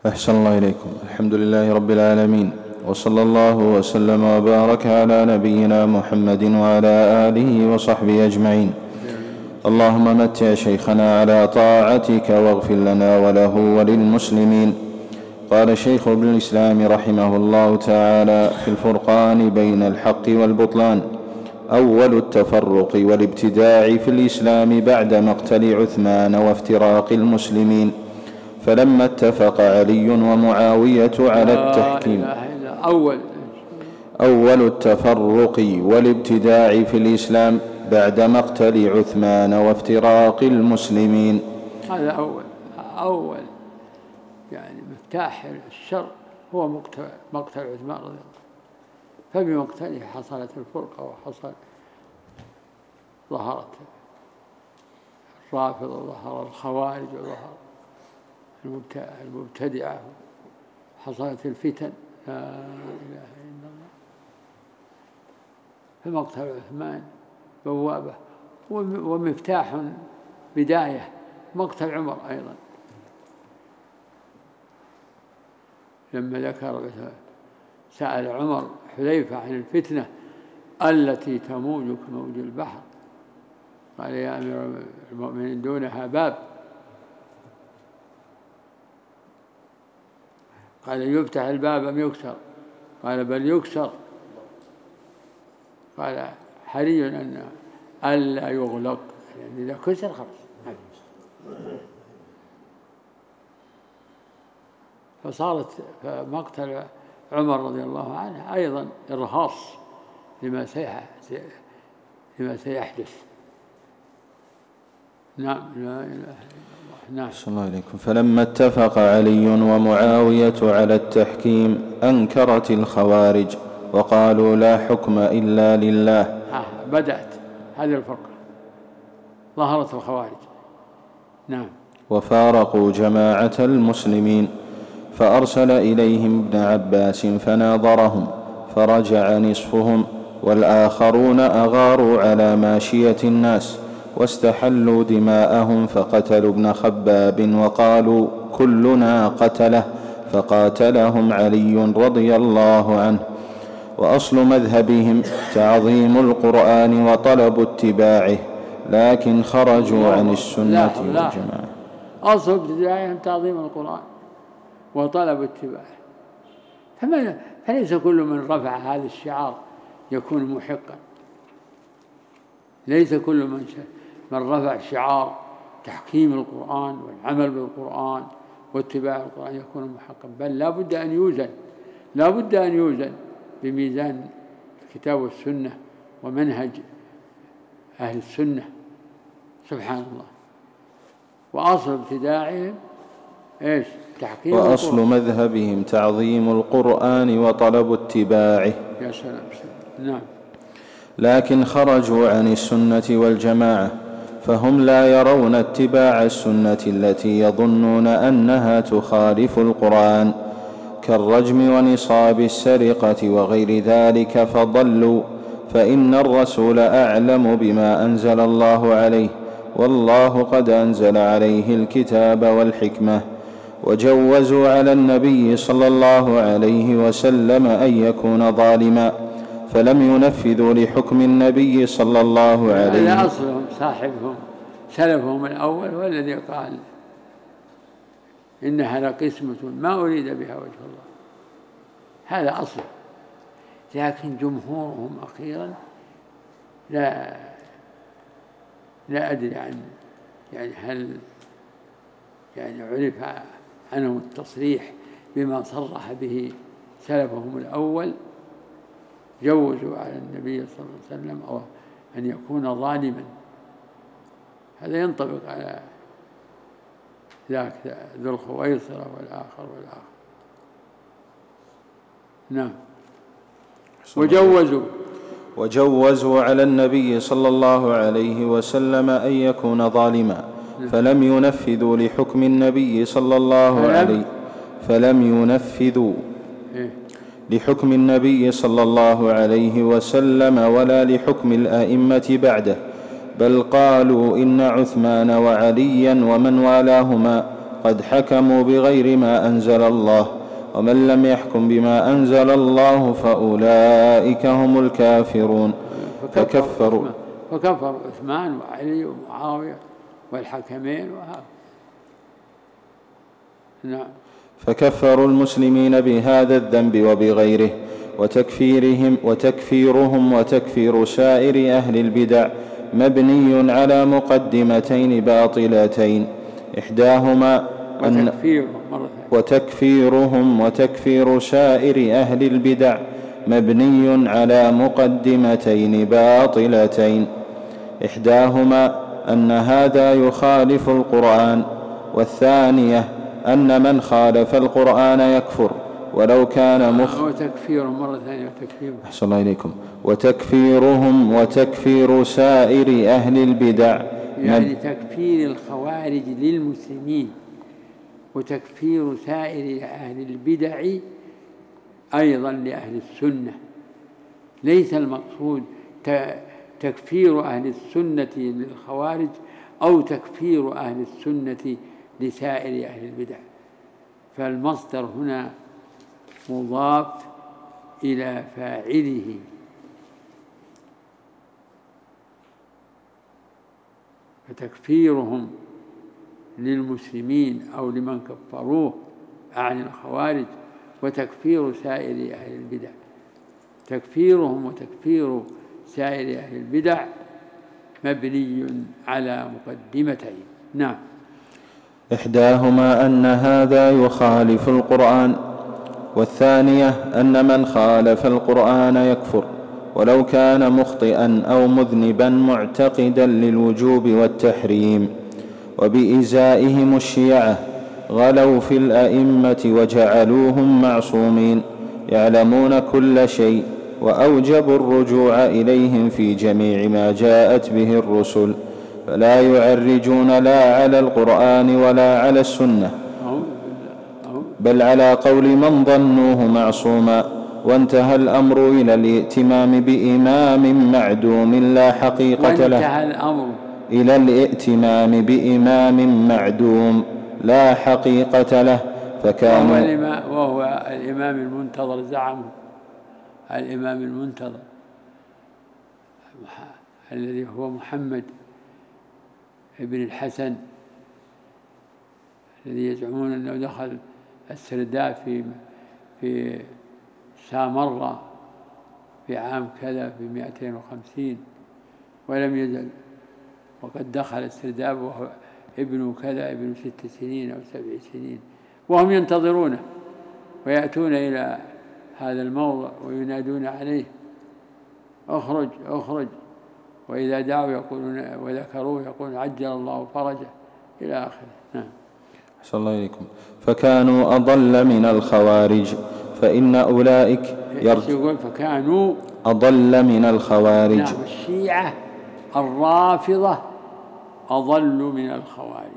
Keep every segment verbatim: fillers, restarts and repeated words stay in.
أحسن الله إليكم. الحمد لله رب العالمين، وصلى الله وسلم وبارك على نبينا محمد وعلى آله وصحبه أجمعين. اللهم متع شيخنا على طاعتك واغفر لنا وله وللمسلمين. قال شيخ ابن الإسلام رحمه الله تعالى في الفرقان بين الحق والبطلان: أول التفرق والابتداع في الإسلام بعد مقتل عثمان وافتراق المسلمين، فلما اتفق علي ومعاوية على التحكيم. أول أول التفرق والابتداع في الإسلام بعد مقتل عثمان وافتراق المسلمين. هذا أول أول يعني مفتاح الشر هو مقتل عثمان رضي الله، فبمقتله حصلت الفرقة وحصل ظهرت الرافضة وظهر الخوارج وظهر المبتدعة، حصلت الفتن. لا إله إلا الله. فمقتل عثمان بوابة ومفتاح بداية مقتل عمر أيضا، لما ذكر سأل عمر حذيفة عن الفتنة التي تموج كموج البحر، قال: يا أمير المؤمنين دونها باب. قال: يفتح الباب أم يكسر؟ قال: بل يكسر. قال: حري أن ألا يغلق، يعني إذا كسر خلاص. فصارت مقتل عمر رضي الله عنه أيضا إرهاص لما لما سيحدث. نعم. لا إله إلا الله. نعم. صلى الله عليكم. فلما اتفق علي ومعاوية على التحكيم أنكرت الخوارج وقالوا: لا حكم إلا لله. آه بدأت هذه الفرقة، ظهرت الخوارج. نعم. وفارقوا جماعة المسلمين، فأرسل إليهم ابن عباس فناظرهم، فرجع نصفهم، والآخرون أغاروا على ماشية الناس واستحلوا دماءهم، فقتلوا ابن خباب وقالوا: كلنا قتله، فقاتلهم علي رضي الله عنه. وأصل مذهبهم تعظيم القرآن وطلب اتباعه، لكن خرجوا عن السنة والجماعة. أصل ابتداعهم تعظيم القرآن وطلب اتباعه، فليس كل من رفع هذا الشعار يكون محقا. ليس كل من من رفع شعار تحكيم القرآن والعمل بالقرآن واتباع القرآن يكون محقا، بل لا بد أن يوزن لا بد أن يوزن بميزان الكتاب والسنة ومنهج أهل السنة. سبحان الله. وأصل ابتداعهم إيش؟ تحكيم وأصل القرآن. مذهبهم تعظيم القرآن وطلب اتباعه. يا سلام. نعم. لكن خرجوا عن السنة والجماعة، فهم لا يرون اتباع السنة التي يظنون أنها تخالف القرآن، كالرجم ونصاب السرقة وغير ذلك، فضلوا. فإن الرسول أعلم بما أنزل الله عليه، والله قد أنزل عليه الكتاب والحكمة. وجوزوا على النبي صلى الله عليه وسلم أن يكون ظالما، فلم ينفذوا لحكم النبي صلى الله عليه وسلم. هذا أصلهم، صاحبهم سلفهم الأول هو الذي قال: إنها لقسمة ما أريد بها وجه الله. هذا أصل. لكن جمهورهم أخيرا لا لا أدري عن يعني هل يعني عرف عنهم التصريح بما صرح به سلفهم الأول، جوزوا على النبي صلى الله عليه وسلم أو أن يكون ظالما. هذا ينطبق على ذاك ذو الخويصرة والآخر والآخر. نعم. وجوزوا وجوزوا على النبي صلى الله عليه وسلم أن يكون ظالما، فلم ينفذوا لحكم النبي صلى الله عليه فلم ينفذوا لحكم النبي صلى الله عليه وسلم ولا لحكم الآئمة بعده، بل قالوا إن عثمان وعليا ومن والاهما قد حكموا بغير ما أنزل الله، ومن لم يحكم بما أنزل الله فأولئك هم الكافرون. فكفروا فكفر عثمان وعلي ومعاوية والحكمين وهذا. نعم. فكفروا المسلمين بهذا الذنب وبغيره، وتكفيرهم وتكفيرهم وتكفير سائر أهل البدع مبني على مقدمتين باطلتين، إحداهما أن وتكفيرهم وتكفير سائر أهل البدع مبني على مقدمتين باطلتين، إحداهما أن هذا يخالف القرآن، والثانية أن من خالف القرآن يكفر ولو كان مخ وتكفيرهم مرة ثانية وتكفيرهم أحسن الله إليكم وتكفيرهم وتكفير سائر أهل البدع، يعني تكفير الخوارج للمسلمين وتكفير سائر أهل البدع أيضا لأهل السنة. ليس المقصود تكفير أهل السنة للخوارج أو تكفير أهل السنة لسائر أهل البدع، فالمصدر هنا مضاف إلى فاعله، فتكفيرهم للمسلمين أو لمن كفروه عن الخوارج، وتكفير سائر أهل البدع. تكفيرهم وتكفير سائر أهل البدع مبني على مقدمتين. نعم. إحداهما أن هذا يخالف القرآن، والثانية أن من خالف القرآن يكفر ولو كان مخطئا أو مذنبا معتقدا للوجوب والتحريم. وبإزائهم الشيعة غلوا في الأئمة وجعلوهم معصومين يعلمون كل شيء، وأوجبوا الرجوع إليهم في جميع ما جاءت به الرسل، فلا يعرجون لا على القرآن ولا على السنة، بل على قول من ظنوه معصوما. وانتهى الأمر إلى الائتمام بإمام معدوم لا حقيقة له وانتهى الأمر إلى الائتمام بإمام معدوم لا حقيقة له، فكانوا وهو, وهو الإمام المنتظر زعمه، الإمام المنتظر الذي هو محمد ابن الحسن الذي يزعمون أنه دخل السرداب في في سامرة في عام كذا في مئتين وخمسين ولم يزل، وقد دخل السرداب وهو ابن كذا ابن ست سنين أو سبع سنين، وهم ينتظرونه ويأتون إلى هذا الموضع وينادون عليه اخرج اخرج، وإذا دعوا يقولون وذكروه يقولون عجل الله فرجه إلى آخره. نعم. أحسن الله إليكم. فكانوا أضل من الخوارج، فإن أولئك يقول فكانوا أضل من الخوارج. نعم. الشيعة الرافضة أضل من الخوارج،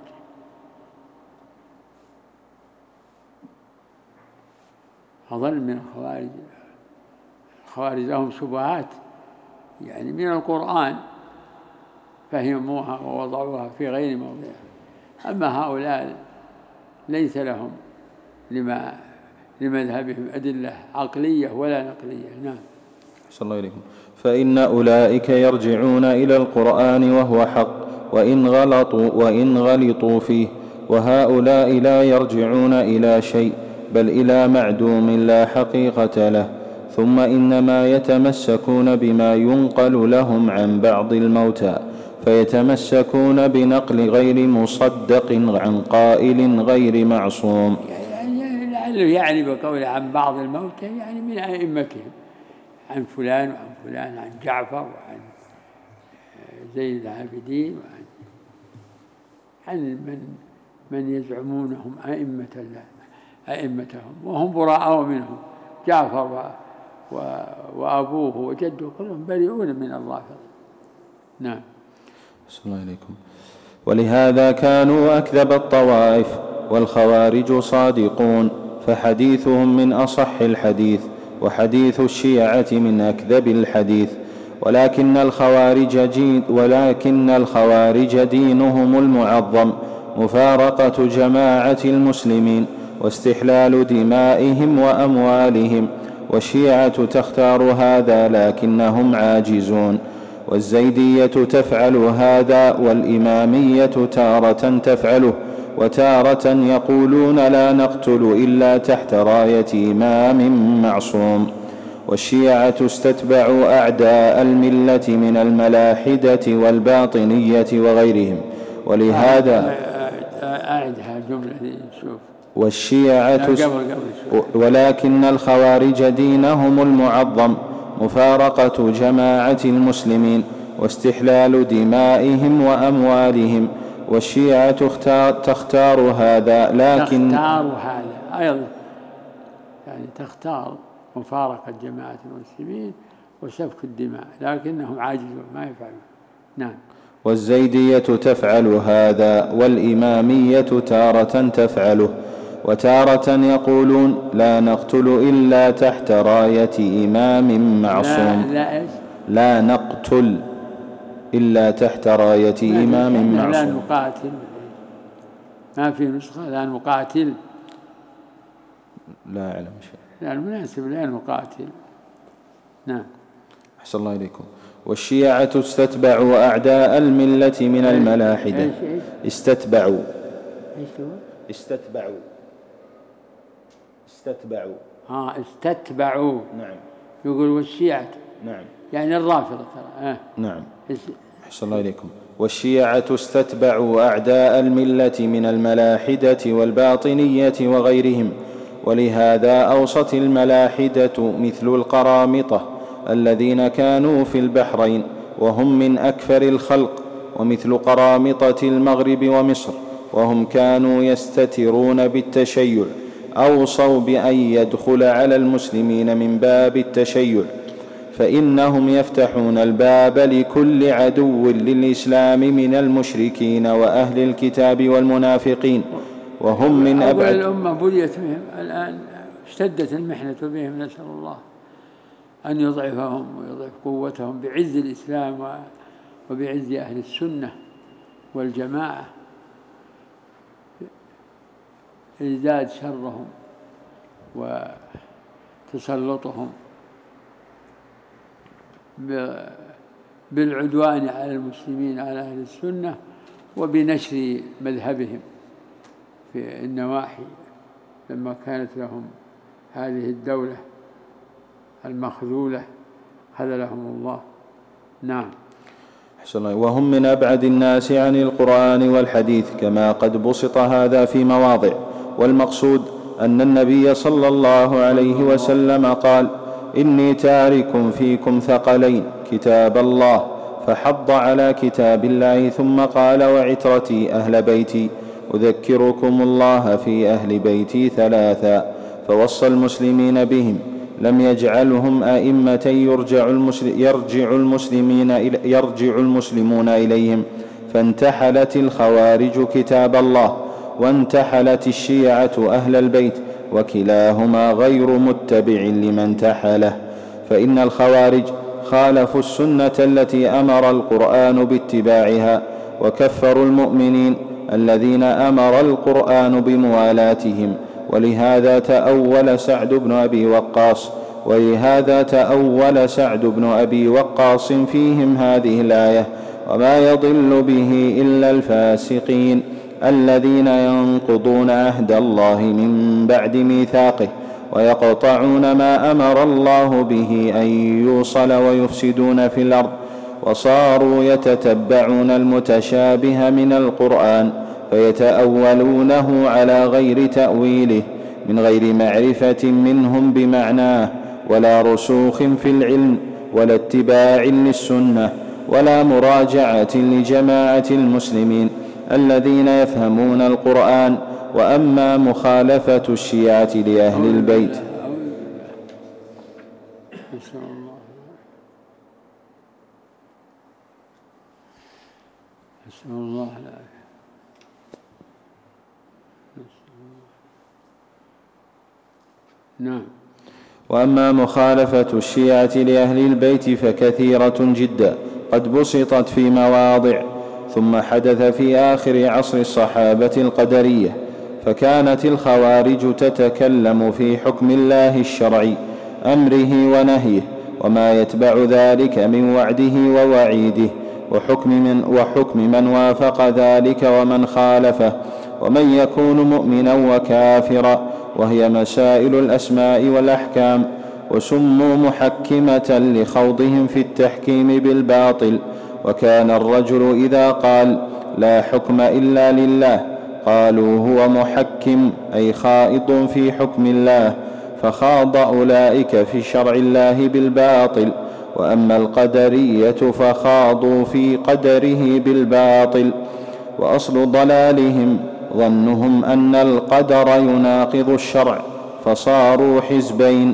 أضل من الخوارج. الخوارج لهم شبهات يعني من القرآن فهموها ووضعوها في غير موضعها، أما هؤلاء ليس لهم لما لمذهبهم أدلة عقلية ولا نقلية. نعم. صلى الله عليكم. فإن أولئك يرجعون إلى القرآن وهو حق وإن غلطوا وإن غلطوا فيه، وهؤلاء لا يرجعون إلى شيء بل إلى معدوم لا حقيقة له، ثم إنما يتمسكون بما ينقل لهم عن بعض الموتى، فيتمسكون بنقل غير مصدق عن قائل غير معصوم. يعني, يعني بقول عن بعض الموتى يعني من أئمتهم، عن فلان وعن فلان، عن جعفر وعن زين العابدين وعن عن من من يزعمونهم أئمة الله أئمتهم وهم براء منهم. جعفر و وأبوه وجده كلهم بريئون من الرافضة. نعم. السلام عليكم. ولهذا كانوا أكذب الطوائف، والخوارج صادقون، فحديثهم من أصح الحديث، وحديث الشيعة من أكذب الحديث. ولكن الخوارج جين ولكن الخوارج دينهم المعظم مفارقة جماعة المسلمين واستحلال دمائهم وأموالهم، والشيعة تختار هذا لكنهم عاجزون، والزيدية تفعل هذا، والإمامية تارة تفعله، وتارة يقولون لا نقتل إلا تحت راية إمام معصوم. والشيعة استتبعوا أعداء الملة من الملاحدة والباطنية وغيرهم، ولهذا أعدها الجملة دي شوف. والشيعة ولكن الخوارج دينهم المعظم مفارقة جماعة المسلمين واستحلال دمائهم وأموالهم، والشيعة تختار, تختار هذا لكن تختار هذا أيضا، يعني تختار مفارقة جماعة المسلمين وسفك الدماء، لكنهم عاجزون ما يفعلون. نعم. والزيدية تفعل هذا، والإمامية تارة تفعله، وتارة يقولون لا نقتل إلا تحت راية إمام معصوم. لا, لا, إيش؟ لا نقتل إلا تحت راية إمام معصوم. لا نقاتل، ما في نسخة لا نقاتل، لا أعلم شيء. لا المناسب لا نقاتل. نعم. أحسن الله إليكم. والشيعة استتبعوا أعداء الملة من الملاحدة. إيش إيش؟ استتبعوا إيش هو؟ استتبعوا استتبعوا ها استتبعوا. نعم. يقول والشيعة. نعم. يعني الرافضة ترى. آه. نعم. أحسن الله إليكم. والشيعة استتبعوا أعداء الملة من الملاحدة والباطنية وغيرهم، ولهذا أوصت الملاحدة مثل القرامطة الذين كانوا في البحرين وهم من أكفر الخلق، ومثل قرامطة المغرب ومصر وهم كانوا يستترون بالتشيع، أوصوا بأن يدخل على المسلمين من باب التشيع، فإنهم يفتحون الباب لكل عدو للإسلام من المشركين وأهل الكتاب والمنافقين، وهم من أبعد. الأمة بليت بهم، الآن اشتدت المحنة بهم، نسأل الله أن يضعفهم ويضعف قوتهم بعز الإسلام وبعز أهل السنة والجماعة، ازداد شرهم وتسلطهم بالعدوان على المسلمين على أهل السنة وبنشر مذهبهم في النواحي لما كانت لهم هذه الدولة المخذولة خذلهم الله. نعم. وهم من أبعد الناس عن القرآن والحديث كما قد بسط هذا في مواضع، والمقصود أن النبي صلى الله عليه وسلم قال: إني تارك فيكم ثقلين، كتاب الله، فحض على كتاب الله، ثم قال: وعترتي أهل بيتي، أذكركم الله في أهل بيتي ثلاثا، فوصى المسلمين بهم، لم يجعلهم أئمة يرجع, المسلم يرجع, المسلمين يرجع المسلمون إليهم، فانتحلت الخوارج كتاب الله، وانتحلت الشيعة أهل البيت، وكلاهما غير متبع لمن تحله، فإن الخوارج خالفوا السنة التي أمر القرآن باتباعها، وكفروا المؤمنين الذين أمر القرآن بموالاتهم، ولهذا تأول سعد بن أبي وقاص ولهذا تأول سعد بن أبي وقاص فيهم هذه الآية: وما يضل به إلا الفاسقين الذين ينقضون عهد الله من بعد ميثاقه ويقطعون ما أمر الله به أن يوصل ويفسدون في الأرض، وصاروا يتتبعون المتشابه من القرآن فيتأولونه على غير تأويله، من غير معرفة منهم بمعناه، ولا رسوخ في العلم، ولا اتباع للسنة، ولا مراجعة لجماعة المسلمين الذين يفهمون القرآن. وأما مخالفة الشيعة لأهل البيت نسأل الله العافية. نعم. وأما مخالفة الشيعة لأهل البيت فكثيرة جدا قد بسطت في مواضع، ثم حدث في آخر عصر الصحابة القدرية، فكانت الخوارج تتكلم في حكم الله الشرعي، أمره ونهيه، وما يتبع ذلك من وعده ووعيده، وحكم من, وحكم من وافق ذلك ومن خالفه، ومن يكون مؤمنا وكافرا، وهي مسائل الأسماء والأحكام، وسموا محكمة لخوضهم في التحكيم بالباطل. وكان الرجل إذا قال لا حكم إلا لله قالوا هو محكم، أي خائض في حكم الله، فخاض أولئك في شرع الله بالباطل. وأما القدرية فخاضوا في قدره بالباطل. وأصل ضلالهم ظنهم أن القدر يناقض الشرع، فصاروا حزبين: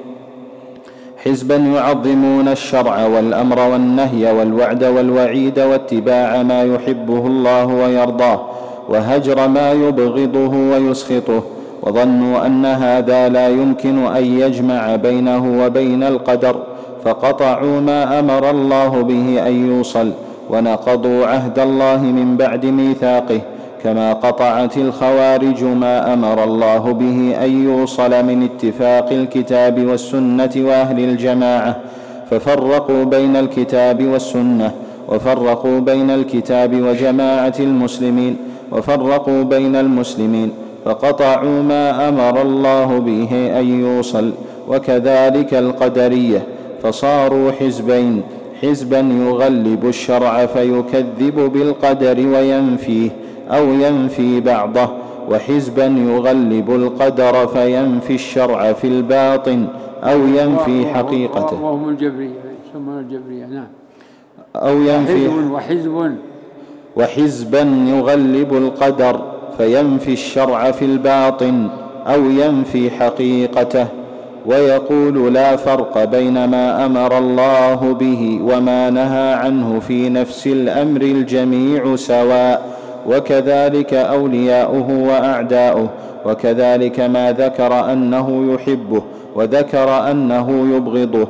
حزبا يعظمون الشرع والأمر والنهي والوعد والوعيد واتباع ما يحبه الله ويرضاه، وهجر ما يبغضه ويسخطه، وظنوا أن هذا لا يمكن أن يجمع بينه وبين القدر، فقطعوا ما أمر الله به أن يوصل، ونقضوا عهد الله من بعد ميثاقه، كما قطعت الخوارج ما أمر الله به أن يوصل من اتفاق الكتاب والسنة وأهل الجماعة، ففرقوا بين الكتاب والسنة، وفرقوا بين الكتاب وجماعة المسلمين، وفرقوا بين المسلمين، فقطعوا ما أمر الله به أن يوصل. وكذلك القدرية، فصاروا حزبين: حزبا يغلب الشرع فيكذب بالقدر وينفيه أو ينفي بعضه، وحزبا يغلب القدر فينفي الشرع في الباطن أو ينفي حقيقته. وهم الجبرية، يسمون الجبرية، نعم. أو ينفي وحزب وحزبا يغلب القدر فينفي الشرع في الباطن أو ينفي حقيقته، ويقول لا فرق بين ما أمر الله به وما نهى عنه في نفس الأمر، الجميع سواء، وكذلك أولياؤه وأعداؤه، وكذلك ما ذكر أنه يحبه وذكر أنه يبغضه،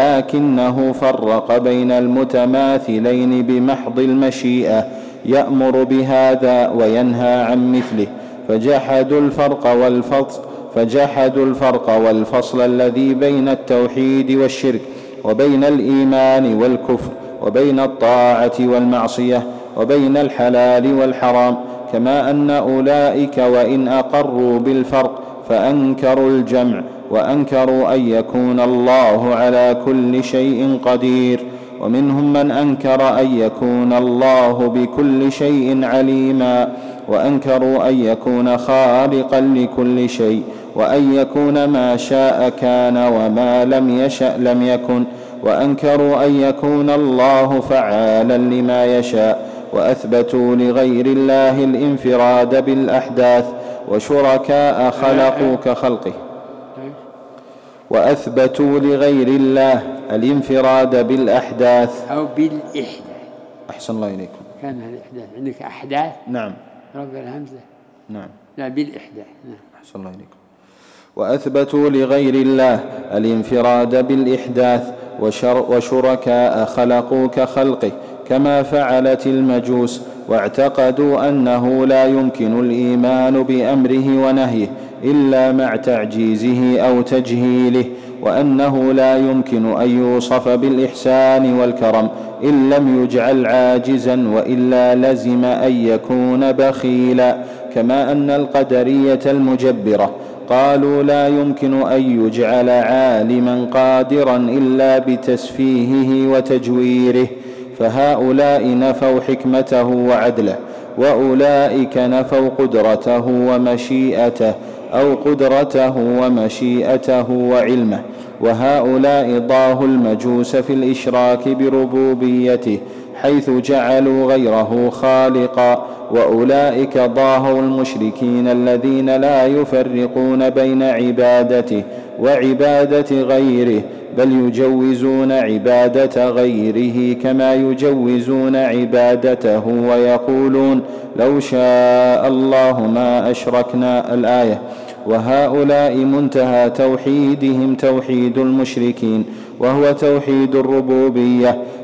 لكنه فرق بين المتماثلين بمحض المشيئة، يأمر بهذا وينهى عن مثله، فجحدوا الفرق والفصل فجحدوا الفرق والفصل الذي بين التوحيد والشرك، وبين الإيمان والكفر، وبين الطاعة والمعصية، وبين الحلال والحرام، كما أن أولئك وإن أقروا بالفرق فأنكروا الجمع، وأنكروا أن يكون الله على كل شيء قدير. ومنهم من أنكر أن يكون الله بكل شيء عليما، وأنكروا أن يكون خالقا لكل شيء، وأن يكون ما شاء كان وما لم يشأ لم يكن، وأنكروا أن يكون الله فعالا لما يشاء، وأثبتوا لغير الله الانفراد بالأحداث، وشركاء خلقوا كخلقه. وأثبتوا لغير الله الانفراد بالأحداث أو بالإحداث. أحسن الله إليكم. كان الإحداث عندك أحداث؟ نعم. رفع الهمزة. نعم. لا، بالإحداث. نعم. أحسن الله إليكم. وأثبتوا لغير الله الانفراد بالإحداث، وشركاء خلقوا كخلقه، كما فعلت المجوس، واعتقدوا أنه لا يمكن الإيمان بأمره ونهيه إلا مع تعجيزه أو تجهيله، وأنه لا يمكن أن يوصف بالإحسان والكرم إن لم يجعل عاجزا، وإلا لزم أن يكون بخيلا، كما أن القدرية المجبرة قالوا لا يمكن أن يجعل عالما قادرا إلا بتسفيهه وتجويره، فهؤلاء نفوا حكمته وعدله، وأولئك نفوا قدرته ومشيئته أو قدرته ومشيئته وعلمه، وهؤلاء ضاهوا المجوس في الإشراك بربوبيته حيث جعلوا غيره خالقا، وأولئك ضاهوا المشركين الذين لا يفرقون بين عبادته وعبادة غيره، بل يجوزون عبادة غيره كما يجوزون عبادته، ويقولون لو شاء الله ما أشركنا الآية. وهؤلاء منتهى توحيدهم توحيد المشركين، وهو توحيد الربوبية،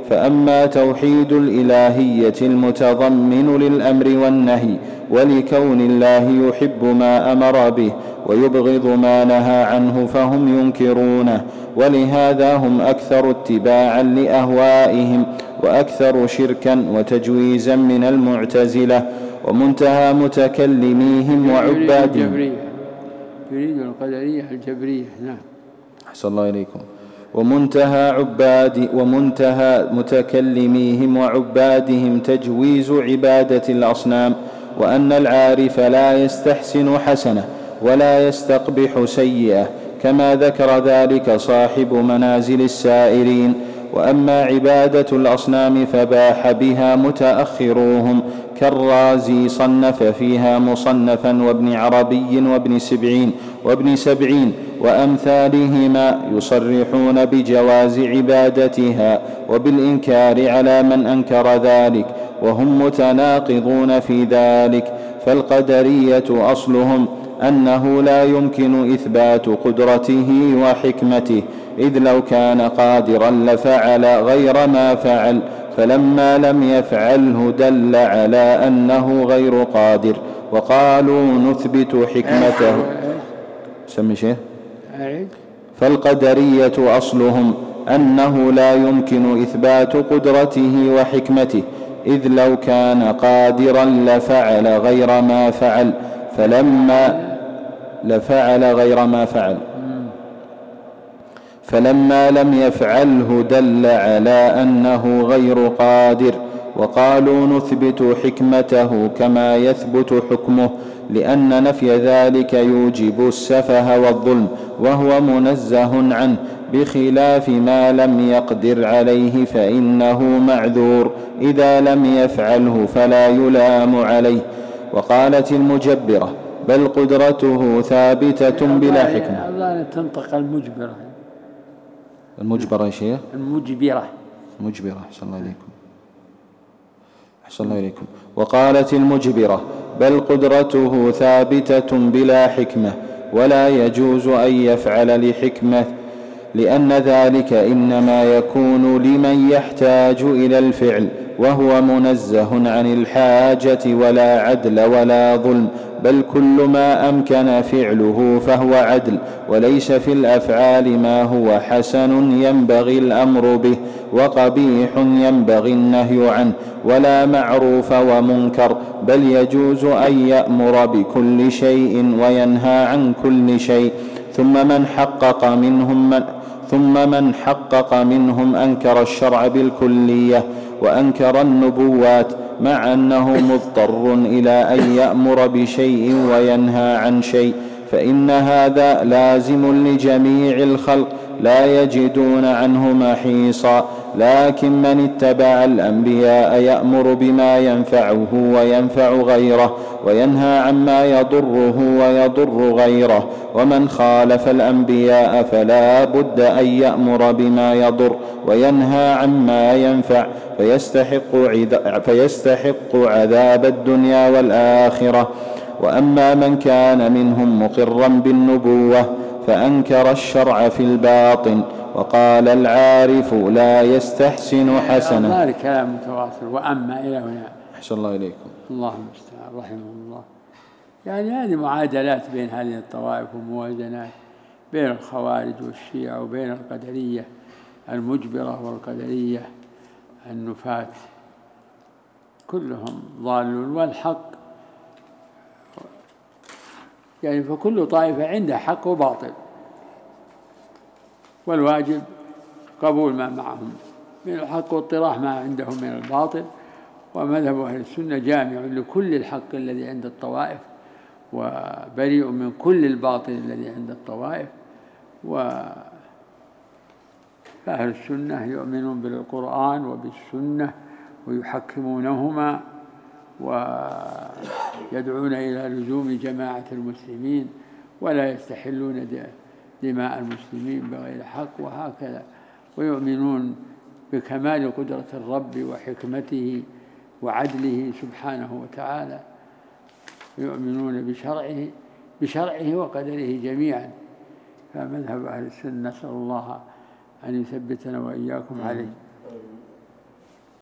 فأما توحيد الإلهية المتضمن للأمر والنهي ولكون الله يحب ما أمر به ويبغض ما نهى عنه فهم ينكرونه، ولهذا هم أكثر اتباعا لأهوائهم وأكثر شركا وتجويزا من المعتزلة ومنتهى متكلميهم وعبادهم. يريد القدرية الجبرية. نعم. أحسن الله إليكم. ومنتهى عباد ومنتهى متكلميهم وعبادهم تجويز عبادة الأصنام، وأن العارف لا يستحسن حسنة ولا يستقبح سيئة، كما ذكر ذلك صاحب منازل السائرين. وأما عبادة الأصنام فباح بها متأخروهم، كالرازي صنف فيها مصنفا، وابن عربي وابن سبعين وابن سبعين وأمثالهما يصرحون بجواز عبادتها وبالإنكار على من أنكر ذلك، وهم متناقضون في ذلك. فالقدرية أصلهم أنه لا يمكن إثبات قدرته وحكمته، إذ لو كان قادرا لفعل غير ما فعل، فلما لم يفعله دل على أنه غير قادر. وقالوا نثبت حكمته. سمي شيء. فالقدرية أصلهم أنه لا يمكن إثبات قدرته وحكمته، إذ لو كان قادرا لفعل غير ما فعل، فلما لفعل غير ما فعل فلما لم يفعله دل على أنه غير قادر. وقالوا نثبت حكمته كما يثبت حكمه، لأن نفي ذلك يوجب السفه والظلم، وهو منزه عنه، بخلاف ما لم يقدر عليه فإنه معذور، إذا لم يفعله فلا يلام عليه. وقالت المجبرة بل قدرته ثابتة بلا حكمة. الله تنطق المجبرة. المجبرة يا شيخ. المجبرة. مجبرة. أحسن الله إليكم. أحسن الله إليكم. وقالت المجبرة بل قدرته ثابتة بلا حكمة، ولا يجوز أن يفعل لحكمة، لأن ذلك إنما يكون لمن يحتاج إلى الفعل، وهو منزه عن الحاجة ولا عدل ولا ظلم، بل كل ما أمكن فعله فهو عدل، وليس في الأفعال ما هو حسن ينبغي الأمر به وقبيح ينبغي النهي عنه، ولا معروف ومنكر، بل يجوز أن يأمر بكل شيء وينهى عن كل شيء. ثم من حقق منهم من ثم من حقق منهم أنكر الشرع بالكلية وأنكر النبوات، مع أنه مضطر إلى أن يأمر بشيء وينهى عن شيء، فإن هذا لازم لجميع الخلق لا يجدون عنه محيصا. لكن من اتبع الأنبياء يأمر بما ينفعه وينفع غيره، وينهى عما يضره ويضر غيره. ومن خالف الأنبياء فلا بد أن يأمر بما يضر وينهى عما ينفع، فيستحق, فيستحق عذاب الدنيا والآخرة. وأما من كان منهم مقرا بالنبوة فأنكر الشرع في الباطن، وقال العارف لا يستحسن حسنة. هذا كلام متواصل. وأما إلى هنا. أحسن الله إليكم. الله المستعان رحمه الله. يعني هذه معادلات بين هذه الطوائف وموازنات بين الخوارج والشيعة وبين القدرية المجبرة والقدرية النفاة، كلهم ضالون. والحق يعني فكل طائفة عندها حق وباطل، والواجب قبول ما معهم من الحق واطراح ما عندهم من الباطل. ومذهب أهل السنة جامع لكل الحق الذي عند الطوائف وبريء من كل الباطل الذي عند الطوائف. وأهل السنة يؤمنون بالقرآن وبالسنة ويحكمونهما ويدعون إلى لزوم جماعة المسلمين، ولا يستحلون دماء المسلمين بغير حق، وهكذا. ويؤمنون بكمال قدرة الرب وحكمته وعدله سبحانه وتعالى، يؤمنون بشرعه بشرعه وقدره جميعا. فمذهب أهل السنة نسأل الله أن يثبتنا وإياكم عليه.